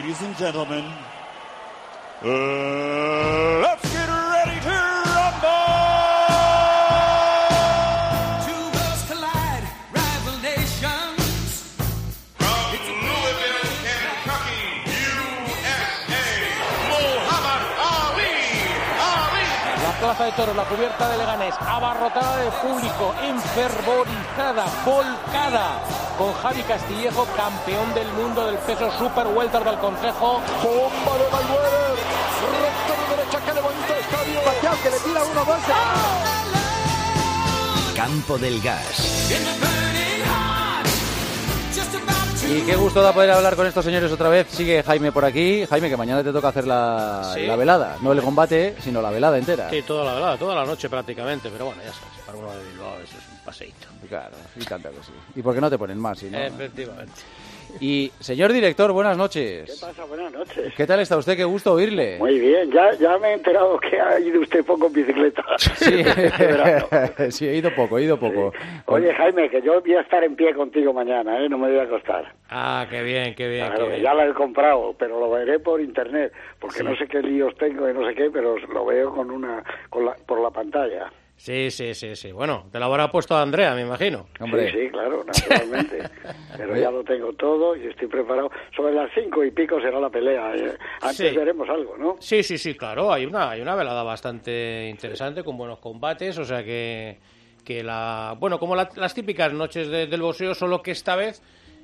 Ladies and gentlemen, let's get ready to rumble! Two worlds collide, rival nations. From Louisville, Kentucky, USA, Muhammad Ali. La plaza de toros, la cubierta de Leganés, abarrotada de público, enfervorizada, volcada, con Javi Castillejo, campeón del mundo del peso super welter del Consejo. Bomba de Mayweather, recta de derecha que levanta estadio. Pacquiao que le tira 1-2. Campo del Gas. Y qué gusto da poder hablar con estos señores otra vez. Sigue Jaime por aquí. Jaime, que mañana te toca hacer la velada. No el combate, sino la velada entera. Sí, toda la velada, toda la noche prácticamente. Pero bueno, ya sabes, para uno de Bilbao eso es un paseíto. Claro, y tanta que sí. ¿Y por qué no te ponen más? Si no? Efectivamente. Y, señor director, buenas noches. ¿Qué pasa? Buenas noches. ¿Qué tal está usted? Qué gusto oírle. Muy bien, ya me he enterado que ha ido usted poco en bicicleta. Sí, sí, he ido poco. Sí. Oye, Jaime, que yo voy a estar en pie contigo mañana, no me voy a acostar. Ah, qué bien. Claro, qué bien. ya la he comprado, pero lo veré por internet, porque no sé qué líos tengo y no sé qué, pero lo veo por la pantalla. Sí. Bueno, te lo habrá puesto Andrea, me imagino. Hombre. Sí, claro, naturalmente. Pero ya lo tengo todo y estoy preparado. Sobre las 5:00 será la pelea. Antes veremos algo, ¿no? Sí, claro. Hay una velada bastante interesante con buenos combates. O sea que como las típicas noches del boxeo, solo que esta vez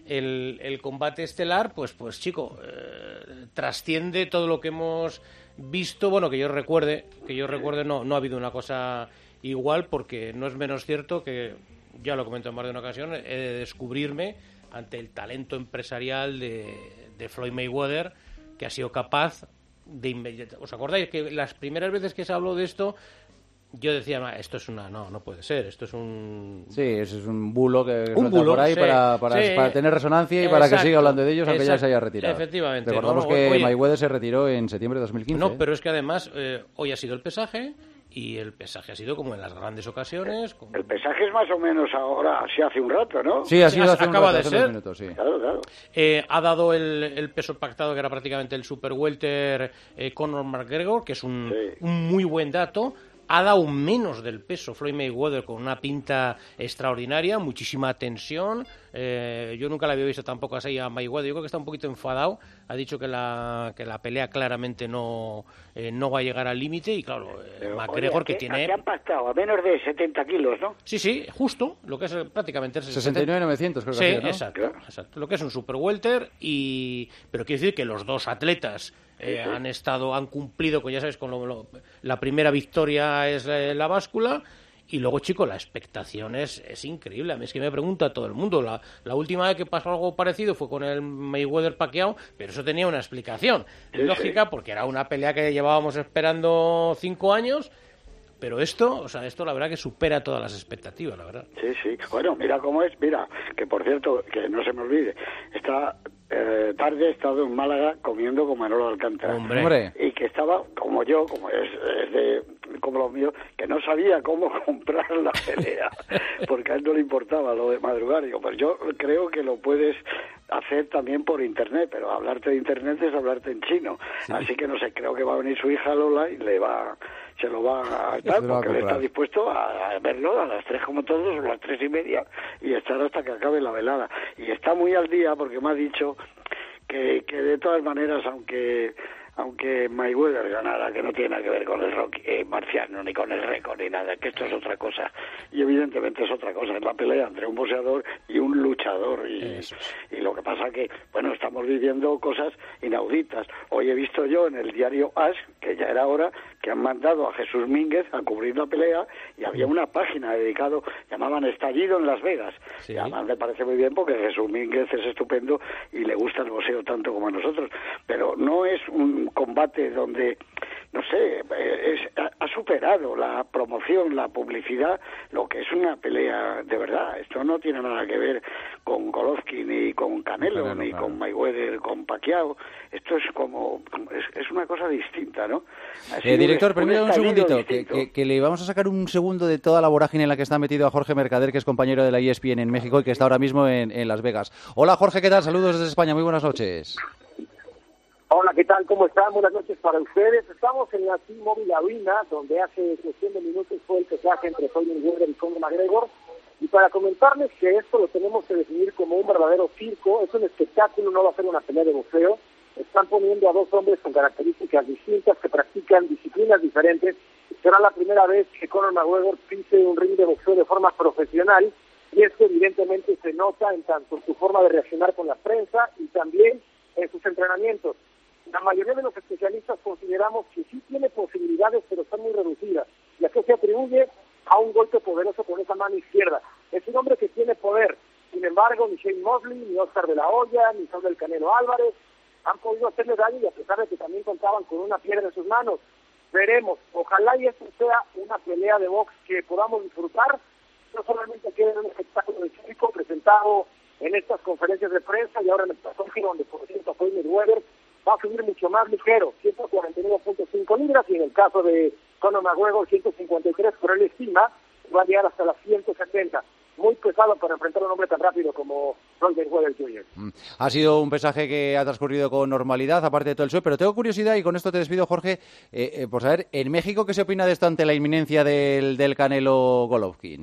el combate estelar, pues chico, trasciende todo lo que hemos visto. Bueno, que yo recuerde, no ha habido una cosa igual, porque no es menos cierto que, ya lo comento en más de una ocasión, he de descubrirme ante el talento empresarial de Floyd Mayweather, que ha sido capaz de inmediato. ¿Os acordáis que las primeras veces que se habló de esto, yo decía, esto es no puede ser, esto es un... Sí, eso es un bulo que un bulo, por ahí para tener resonancia y para que siga hablando de ellos, aunque ya se haya retirado. Efectivamente. Recordamos que Mayweather se retiró en septiembre de 2015. No, pero es que además hoy ha sido el pesaje, y el pesaje ha sido como en las grandes ocasiones. El pesaje es más o menos ahora, sí, hace un rato, ¿no? Sí, ha sido hace acaba un rato, de ser. Minutos, sí. Claro. Ha dado el peso pactado, que era prácticamente el super welter, Conor McGregor, que es un muy buen dato. Ha dado menos del peso Floyd Mayweather, con una pinta extraordinaria, muchísima tensión. Yo nunca la había visto tampoco así a Mayweather. Yo creo que está un poquito enfadado. Ha dicho que la pelea claramente no va a llegar al límite. Y claro, McGregor, que tiene... Aquí han pactado a menos de 70 kilos, ¿no? Sí, justo. Lo que es prácticamente... 69.900, creo que sí, ha sido, ¿no? Exacto. Lo que es un super welter. Pero quiere decir que los dos atletas... han cumplido, ya sabes, con la primera victoria es la báscula, y luego, chico, la expectación es increíble. A mí es que me pregunta todo el mundo. La última vez que pasó algo parecido fue con el Mayweather Pacquiao, pero eso tenía una explicación lógica, porque era una pelea que llevábamos esperando 5 años. Pero esto la verdad que supera todas las expectativas, la verdad. Sí. Bueno, mira cómo es. Mira, que por cierto, que no se me olvide, esta tarde he estado en Málaga comiendo con Manolo Alcántara. Hombre. Y que estaba, como yo, como lo mío, que no sabía cómo comprar la pelea, porque a él no le importaba lo de madrugar. Digo, pues yo creo que lo puedes hacer también por internet, pero hablarte de internet es hablarte en chino. Sí. Así que no sé, creo que va a venir su hija Lola y se lo va a dar, porque él está dispuesto a verlo a las 3 como todos, o las 3:30, y estar hasta que acabe la velada. Y está muy al día, porque me ha dicho que de todas maneras, aunque Mayweather ganara, que no tiene nada que ver con el rock marciano, ni con el récord, ni nada, que esto es otra cosa. Y evidentemente es otra cosa, es la pelea entre un boxeador y un luchador. Y lo que pasa que, bueno, estamos viviendo cosas inauditas. Hoy he visto yo en el diario As, que ya era hora, que han mandado a Jesús Mínguez a cubrir la pelea, y había una página dedicada, llamaban Estallido en Las Vegas. Sí. Y además me parece muy bien, porque Jesús Mínguez es estupendo y le gusta el boxeo tanto como a nosotros. Pero no es un combate donde, no sé, ha superado la promoción, la publicidad, lo que es una pelea de verdad. Esto no tiene nada que ver con Golovkin, ni con Canelo, ni con Mayweather, con Pacquiao. Esto es es una cosa distinta, ¿no? Director, permítame un segundito, que le vamos a sacar un segundo de toda la vorágine en la que está metido a Jorge Mercader, que es compañero de la ESPN en México y que está ahora mismo en Las Vegas. Hola, Jorge, ¿qué tal? Saludos desde España, muy buenas noches. Hola, ¿qué tal? ¿Cómo están? Buenas noches para ustedes. Estamos en la T-Mobile Arena, donde hace cuestión de minutos fue el pesaje entre Floyd Mayweather y Conor McGregor. Y para comentarles que esto lo tenemos que definir como un verdadero circo, es un espectáculo, no va a ser una pelea de boxeo. Están poniendo a dos hombres con características distintas que practican disciplinas diferentes. Será la primera vez que Conor McGregor pise un ring de boxeo de forma profesional, y esto evidentemente se nota en tanto en su forma de reaccionar con la prensa y también en sus entrenamientos. La mayoría de los especialistas consideramos que sí tiene posibilidades, pero están muy reducidas. ¿Y a qué se atribuye? A un golpe poderoso con esa mano izquierda. Es un hombre que tiene poder. Sin embargo, ni Shane Mosley, ni Oscar de la Hoya, ni Saúl del Canelo Álvarez han podido hacerle daño, y a pesar de que también contaban con una piedra en sus manos. Veremos. Ojalá y esto sea una pelea de box que podamos disfrutar. No solamente quede un espectáculo de chico presentado en estas conferencias de prensa y ahora en el pasaje donde, por cierto, Floyd Mayweather va a subir mucho más ligero, 149.5 libras, y en el caso de Conor McGregor 153, pero él estima va a llegar hasta las 170. Muy pesado para enfrentar a un hombre tan rápido como Floyd Mayweather Jr. Ha sido un pesaje que ha transcurrido con normalidad, aparte de todo el show, pero tengo curiosidad, y con esto te despido, Jorge, por saber, en México, ¿qué se opina de esto ante la inminencia del Canelo Golovkin?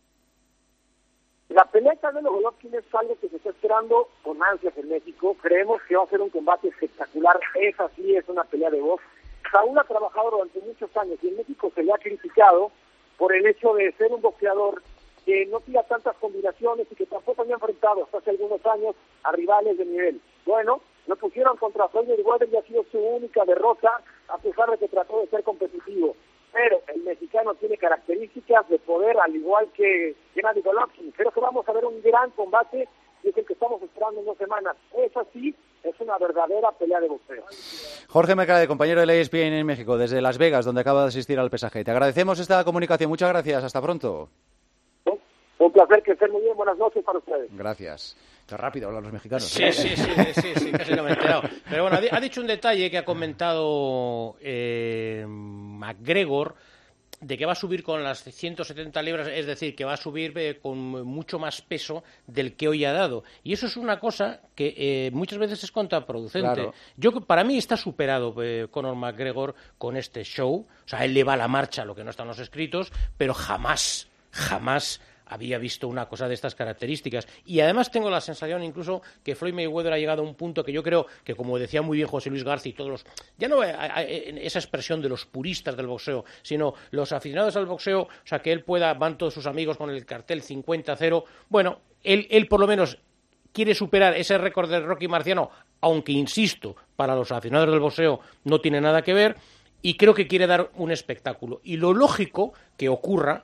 La pelea de Canelo Golovkin es algo que se está esperando con ansias en México. Creemos que va a ser un combate espectacular. Es así, es una pelea de box. Saúl ha trabajado durante muchos años y en México se le ha criticado por el hecho de ser un boxeador que no tira tantas combinaciones y que tampoco había enfrentado hasta hace algunos años a rivales de nivel. Bueno, lo pusieron contra Floyd Mayweather y ha sido su única derrota, a pesar de que trató de ser competitivo. Pero el mexicano tiene características de poder, al igual que Gennady Golovkin. Creo que vamos a ver un gran combate, y es el que estamos esperando en 2 semanas. Es así, es una verdadera pelea de boxeo. Jorge Mercade, compañero de la ESPN en México, desde Las Vegas, donde acaba de asistir al pesaje. Te agradecemos esta comunicación. Muchas gracias. Hasta pronto. Un placer, que estén muy bien. Buenas noches para ustedes. Gracias. Qué rápido hablan los mexicanos. Sí, casi no me he enterado. Pero bueno, ha dicho un detalle que ha comentado McGregor, de que va a subir con las 170 libras, es decir, que va a subir con mucho más peso del que hoy ha dado. Y eso es una cosa que muchas veces es contraproducente. Claro. Para mí está superado Conor McGregor con este show. O sea, él le va a la marcha lo que no está en los escritos, pero jamás había visto una cosa de estas características. Y además tengo la sensación incluso que Floyd Mayweather ha llegado a un punto que yo creo que, como decía muy bien José Luis García y todos los... Ya no esa expresión de los puristas del boxeo, sino los aficionados al boxeo, o sea, que él van todos sus amigos con el cartel 50-0. Bueno, él por lo menos quiere superar ese récord del Rocky Marciano, aunque, insisto, para los aficionados del boxeo no tiene nada que ver. Y creo que quiere dar un espectáculo. Y lo lógico que ocurra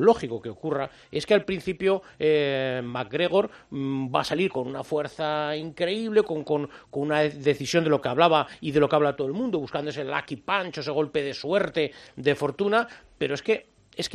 es que al principio McGregor va a salir con una fuerza increíble, con una decisión de lo que hablaba y de lo que habla todo el mundo, buscando ese lucky punch, ese golpe de suerte, de fortuna, pero es que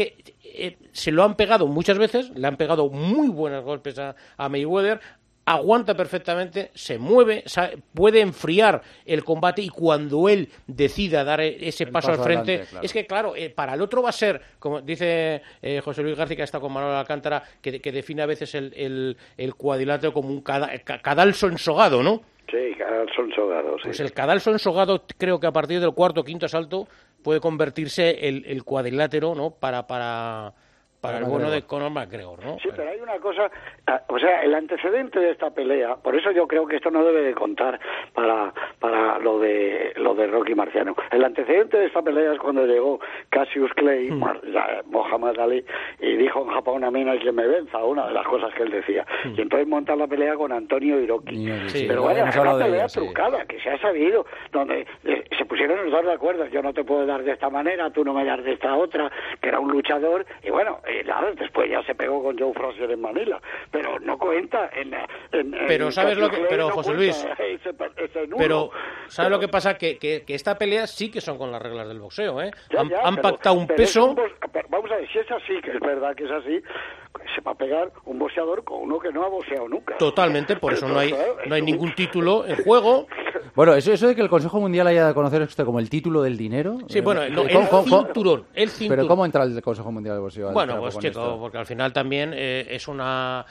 se lo han pegado muchas veces, le han pegado muy buenos golpes a Mayweather. Aguanta perfectamente, se mueve, puede enfriar el combate, y cuando él decida dar ese paso al frente, adelante, claro. Es que, claro, para el otro va a ser, como dice José Luis García, que está con Manuel Alcántara, que define a veces el cuadrilátero como un cadalso ensogado, ¿no? Sí, cadalso ensogado, sí. Pues el cadalso ensogado, creo que a partir del 4º o 5º asalto puede convertirse el cuadrilátero, ¿no? Para el bueno de Conor McGregor, ¿no? Sí, pero hay una cosa, o sea, el antecedente de esta pelea, por eso yo creo que esto no debe de contar para lo de Rocky Marciano. El antecedente de esta pelea es cuando llegó Cassius Clay, Muhammad Ali, y dijo en Japón: a mí no hay quien me venza, una de las cosas que él decía. Y entonces monta la pelea con Antonio Hiroki. Sí, pero bueno, es una pelea trucada, que se ha sabido, donde se pusieron los dos de acuerdo: yo no te puedo dar de esta manera, tú no me das de esta otra, que era un luchador, y bueno, después ya se pegó con Joe Frazier en Manila, pero no cuenta pero sabes lo que, pero José Luis, pero sabes lo que pasa, que esta pelea sí que son con las reglas del boxeo, han pactado un peso. Vamos a ver, si es así, que es verdad que es así, se va a pegar un boxeador con uno que no ha boxeado nunca. Totalmente, por eso no hay ningún título en juego. Bueno, eso de que el Consejo Mundial haya dado a conocer esto como el título del dinero. Sí, bueno, el cinturón. Pero ¿cómo entra el Consejo Mundial del Boxeo? Bueno, pues chico, porque al final también es una...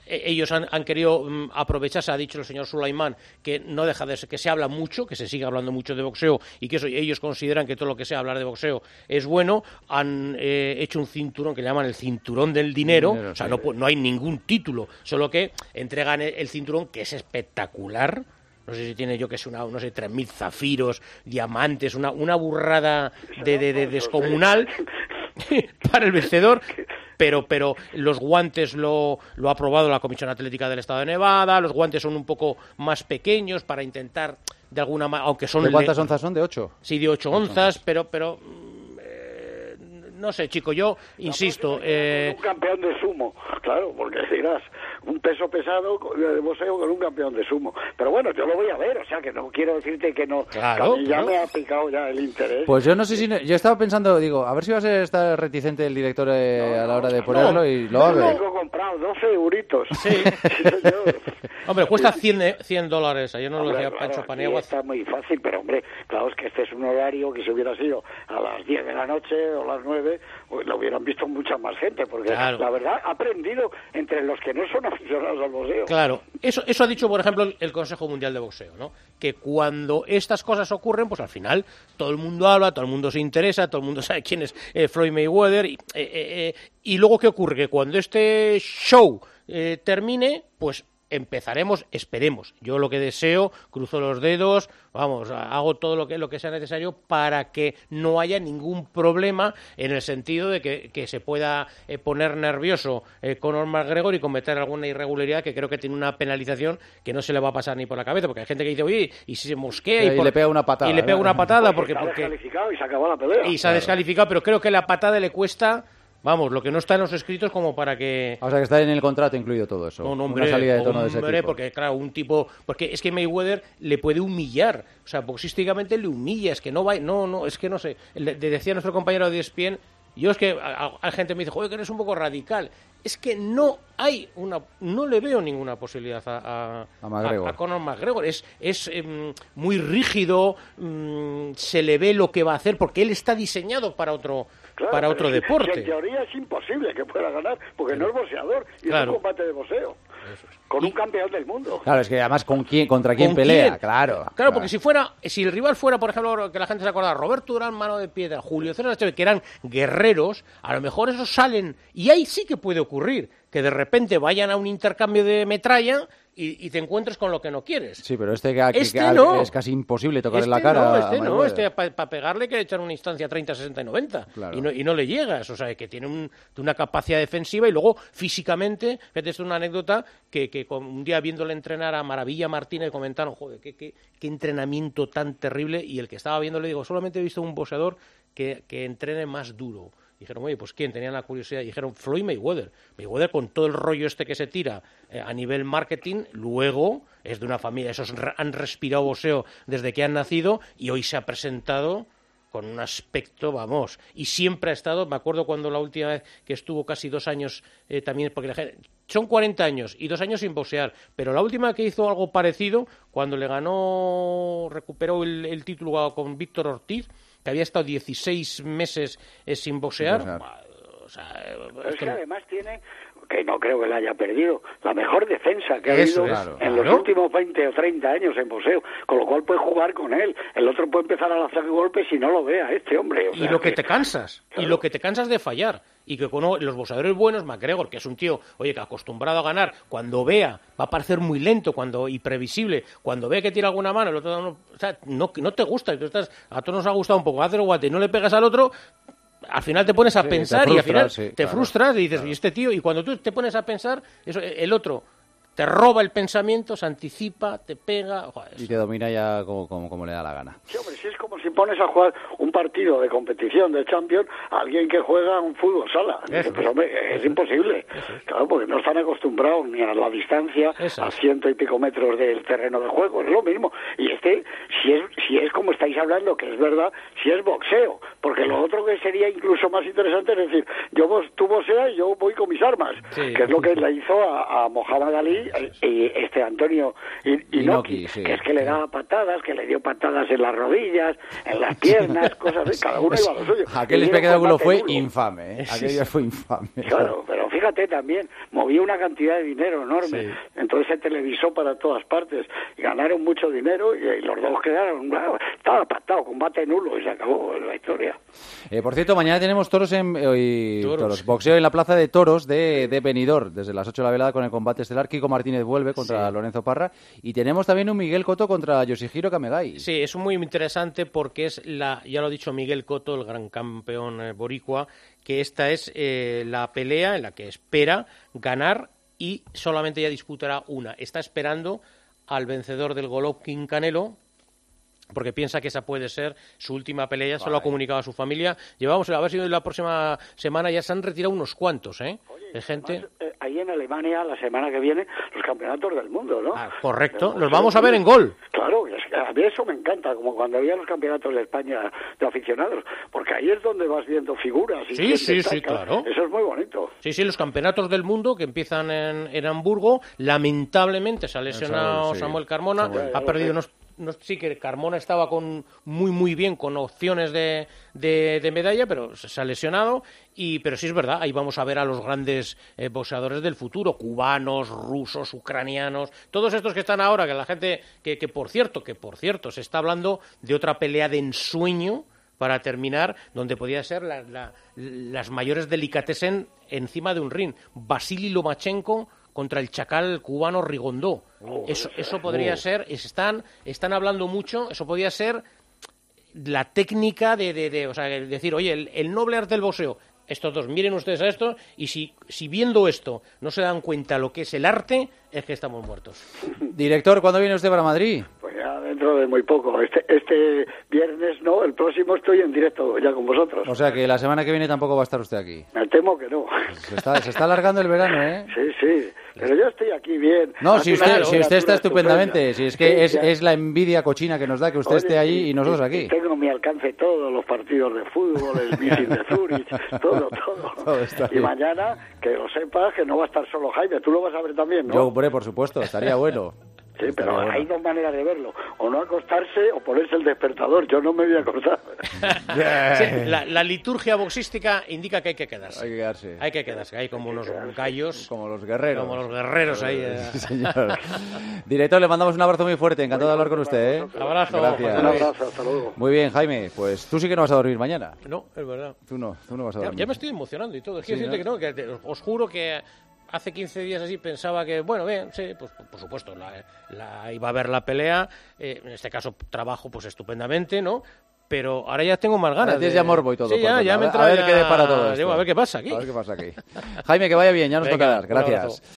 ellos han querido aprovecharse, ha dicho el señor Sulaimán, que no deja de ser, que se habla mucho, que se sigue hablando mucho de boxeo y que eso, ellos consideran que todo lo que sea hablar de boxeo es bueno. Han hecho un cinturón que llaman el cinturón del dinero, o sea, no hay ningún título, solo que entregan el cinturón, que es espectacular. No sé si tiene, yo que sé, 3.000 zafiros, diamantes, una burrada de descomunal para el vencedor. Pero los guantes lo ha aprobado la Comisión Atlética del Estado de Nevada. Los guantes son un poco más pequeños para intentar, de alguna manera, aunque son... ¿De cuántas onzas son? ¿De 8? Sí, de 8 onzas, pero no sé, chico, yo insisto... Un campeón de sumo, claro, porque dirás, un peso pesado de boxeo con un campeón de sumo. Pero bueno, yo lo voy a ver, o sea, que no quiero decirte que no. Claro, ya me ha picado ya el interés. Pues yo no sé si... Yo estaba pensando, digo, a ver si va a estar reticente el director a la hora de ponerlo y lo haga. Lo tengo comprado, 12 euritos. Sí. Hombre, cuesta $100. Ayer nos lo decía Pancho Paniagua. Está muy fácil, pero hombre, claro, es que este es un horario que si hubiera sido a las 10 de la noche o las 9, pues lo hubieran visto mucha más gente, porque claro, la verdad ha aprendido entre los que no son aficionados al boxeo. Claro, eso ha dicho, por ejemplo, el Consejo Mundial de Boxeo, ¿no? Que cuando estas cosas ocurren, pues al final todo el mundo habla, todo el mundo se interesa, todo el mundo sabe quién es Floyd Mayweather, y luego, ¿qué ocurre? Que cuando este show termine, pues empezaremos, esperemos. Yo lo que deseo, cruzo los dedos, vamos, hago todo lo que sea necesario para que no haya ningún problema, en el sentido de que se pueda poner nervioso Conor McGregor y cometer alguna irregularidad, que creo que tiene una penalización que no se le va a pasar ni por la cabeza, porque hay gente que dice, oye, y si se mosquea y le pega una patada. Y le pega una patada porque porque descalificado y se acabó la pelea. Y se ha descalificado, pero creo que la patada le cuesta... Vamos, lo que no está en los escritos como para que... O sea, que está en el contrato incluido todo eso. No, hombre, una salida de tono de ese tipo. Porque, claro, un tipo... Porque es que Mayweather le puede humillar. O sea, boxísticamente le humilla. Es que no va... No, es que no sé. Decía nuestro compañero de ESPN... Yo es que hay gente que me dice, joder, que eres un poco radical. Es que no le veo ninguna posibilidad a Conor McGregor. Es muy rígido, se le ve lo que va a hacer, porque él está diseñado para otro deporte. En teoría es imposible que pueda ganar, porque no es boxeador, y es un combate de boxeo. Con un campeón del mundo. Claro, es que además contra quién pelea, claro. Claro, porque si el rival fuera, por ejemplo, que la gente se acuerda, Roberto Durán, mano de piedra, Julio César Chávez, que eran guerreros, a lo mejor esos salen, y ahí sí que puede ocurrir, que de repente vayan a un intercambio de metralla y te encuentres con lo que no quieres. Sí, pero no. Es casi imposible tocarle la cara. Para pegarle hay que echar una instancia 30, 60 y 90. Claro. Y no le llegas. O sea, que tiene una capacidad defensiva y luego físicamente, fíjate, es una anécdota que un día viéndole entrenar a Maravilla Martínez comentaron, joder, qué entrenamiento tan terrible, y el que estaba viendo le digo, solamente he visto un boxeador que entrene más duro. Dijeron, oye, pues ¿quién? Tenían la curiosidad. Y dijeron, Floyd Mayweather. Mayweather, con todo el rollo que se tira a nivel marketing, luego es de una familia. Esos han respirado boxeo desde que han nacido, y hoy se ha presentado con un aspecto, vamos, y siempre ha estado, me acuerdo cuando la última vez que estuvo casi 2 años también, porque la gente, son 40 años y 2 años sin boxear, pero la última que hizo algo parecido, cuando recuperó el título con Víctor Ortiz, que había estado 16 meses sin boxear. O sea, es que además tiene, que no creo que la haya perdido, la mejor defensa que ha habido en los últimos 20 o 30 años en boxeo, con lo cual puede jugar con él. El otro puede empezar a lanzar golpes y no lo vea este hombre. O sea, y lo que te cansas, claro. Y lo que te cansas de fallar. Y que con los boxeadores buenos, McGregor, que es un tío, oye, que acostumbrado a ganar, cuando vea, va a parecer muy lento y previsible, cuando ve que tira alguna mano, el otro no te gusta, a todos nos ha gustado un poco, hacer guate y no le pegas al otro, al final te pones a pensar y al final te frustras y dices, y este tío, y cuando tú te pones a pensar, el otro te roba el pensamiento, se anticipa, te pega... Joder, y te domina ya como le da la gana. Sí, hombre, si es como si pones a jugar un partido de competición de Champions a alguien que juega un fútbol sala. Pues, hombre, es imposible. Claro, porque no están acostumbrados ni a la distancia, a 100 y pico metros del terreno de juego. Es lo mismo. Y si es como estáis hablando, que es verdad, si es boxeo. Porque lo otro que sería incluso más interesante es decir, tú boxeas y yo voy con mis armas. Sí. Que es lo que le hizo a Muhammad Ali y Antonio Inoki, que es que le daba patadas, que le dio patadas en las rodillas, en las piernas, cosas de cada uno iba a lo suyo. Aquel espectáculo fue infame, Aquello fue infame. Claro, pero fíjate también, movía una cantidad de dinero enorme, Sí. entonces se televisó para todas partes, y ganaron mucho dinero, y los dos quedaron, estaba pactado, combate nulo, y se acabó la historia. Por cierto, mañana tenemos toros boxeo en la plaza de toros de Benidorm, desde las 8 de la velada con el combate estelar. Kiko Martínez vuelve contra Lorenzo Parra, y tenemos también un Miguel Cotto contra Yoshihiro Kamegai. Sí, es muy interesante porque es ya lo ha dicho Miguel Cotto, el gran campeón boricua, que esta es la pelea en la que espera ganar y solamente ya disputará una. Está esperando al vencedor del Golovkin Canelo, porque piensa que esa puede ser su última pelea. Se lo ha comunicado a su familia. Llevamos, a ver si la próxima semana ya se han retirado unos cuantos, de gente. Además, ahí en Alemania, la semana que viene, los campeonatos del mundo, ¿no? Correcto, los vamos a ver en Gol. Claro, es que a mí eso me encanta, como cuando había los campeonatos de España de aficionados, porque ahí es donde vas viendo figuras. Y Sí, claro. Eso es muy bonito. Sí, los campeonatos del mundo que empiezan en Hamburgo. Lamentablemente se ha lesionado Samuel Carmona, ha perdido sí que Carmona estaba muy bien con opciones de medalla, pero se ha lesionado. Pero sí es verdad, ahí vamos a ver a los grandes boxeadores del futuro, cubanos, rusos, ucranianos, todos estos que están ahora, que la gente que por cierto se está hablando de otra pelea de ensueño para terminar, donde podía ser las mayores delicatessen encima de un ring. Vasily Lomachenko contra el chacal cubano Rigondó. Eso podría ser, están hablando mucho, eso podría ser la técnica de o sea, decir, oye, el noble arte del boxeo, estos dos, miren ustedes a esto, y si viendo esto no se dan cuenta lo que es el arte, es que estamos muertos. Director, ¿cuándo viene usted para Madrid? Pues ya dentro de muy poco. Este viernes no, el próximo estoy en directo ya con vosotros. O sea que la semana que viene tampoco va a estar usted aquí. Me temo que no. Se está alargando el verano, ¿eh? Sí, pero yo estoy aquí bien. No, si usted está estupendamente, estupenda. si es que es la envidia cochina que nos da que usted esté allí y nosotros aquí. Tengo a mi alcance todos los partidos de fútbol, el meeting de Zurich, todo. Todo está Y bien. mañana, que lo sepas, que no va a estar solo Jaime, tú lo vas a ver también, ¿no? Yo, hombre, por supuesto, estaría bueno. Sí, pero Estaría bueno. hay dos maneras de verlo, o no acostarse o ponerse el despertador. Yo no me voy a acostar. Sí, la liturgia boxística indica que hay que quedarse. Hay que quedarse. Hay que quedarse, hay como unos gallos. Como los guerreros. Como los guerreros ahí. Sí, señor. Director, le mandamos un abrazo muy fuerte. Encantado de hablar con usted, ¿eh? Abrazo. Gracias. Un abrazo, hasta luego. Muy bien, Jaime. Pues tú sí que no vas a dormir mañana. No, es verdad. Tú no vas a dormir. Ya me estoy emocionando y todo. Es que Sí, decirte ¿no? que no, os juro que hace 15 días así pensaba que, bueno, bien, sí, pues por supuesto, iba a ver la pelea. En este caso trabajo pues estupendamente, ¿no? Pero ahora ya tengo más ganas. Ahora tienes ya morbo y todo. Sí, por ya verlo. me A entra ver ya- qué depara todo esto. Digo, a ver qué pasa aquí. A ver qué pasa aquí. Jaime, que vaya bien, ya nos Venga, contarás. un abrazo. Gracias.